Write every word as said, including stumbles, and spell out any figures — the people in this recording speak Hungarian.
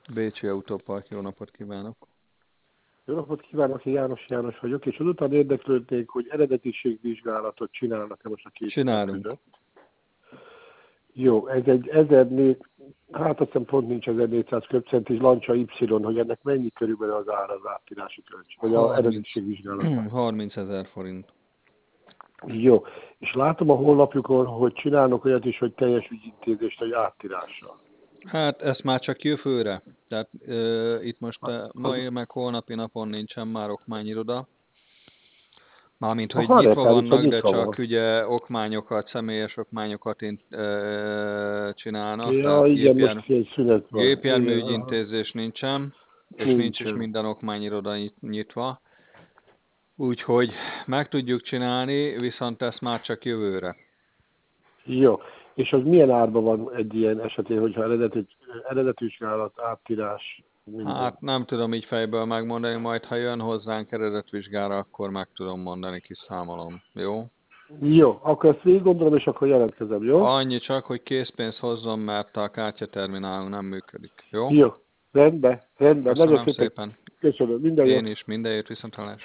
Bécsi Autópark, jó napot kívánok! Jó napot kívánok, én János János vagyok, és azután érdeklődnék, hogy eredetiségvizsgálatot csinálnak-e most a két üveg Csinálunk. között. Jó, ez egy ezernégy, hát azt hiszem pont nincs ezernégyszáz köbcentis Lancia Y, hogy ennek mennyi körülbelül az ára az átírási költség, vagy az harminc eredetiségvizsgálatnak. harmincezer forint. Jó, és látom a honlapjukon, hogy csinálnak olyat is, hogy teljes ügyintézést egy áttírással. Hát ez már csak jövőre. Tehát ö, itt most Az, uh, az, mai meg holnapi napon nincsen már okmányiroda. Mármint, hogy aha, nyitva rekális, hogy vannak, de nyitva csak van. ugye okmányokat, személyes okmányokat int, ö, csinálnak, Ja, tehát igen, most gépjár, egy szünet van. Igen, aha. gépjárműügyintézés nincsen, és nincs is Nincsen. minden okmányiroda nyitva. Úgyhogy meg tudjuk csinálni, viszont ezt már csak jövőre. Jó. És az milyen árban van egy ilyen esetén, hogyha eredeti, eredetvizsgálat, áttírás, minden? Hát nem tudom így fejből megmondani, majd ha jön hozzánk eredetvizsgára, akkor meg tudom mondani, kiszámolom. Jó? Jó, akkor ezt végig gondolom, és akkor jelentkezem, jó? Annyi csak, hogy készpénzt hozzon, mert a kártyaterminálunk nem működik. Jó? Jó. Rendben, rendben. Nagyon Köszönöm szépen szépen. köszönöm. Minden Én jót. is, mindenért viszontlátásra.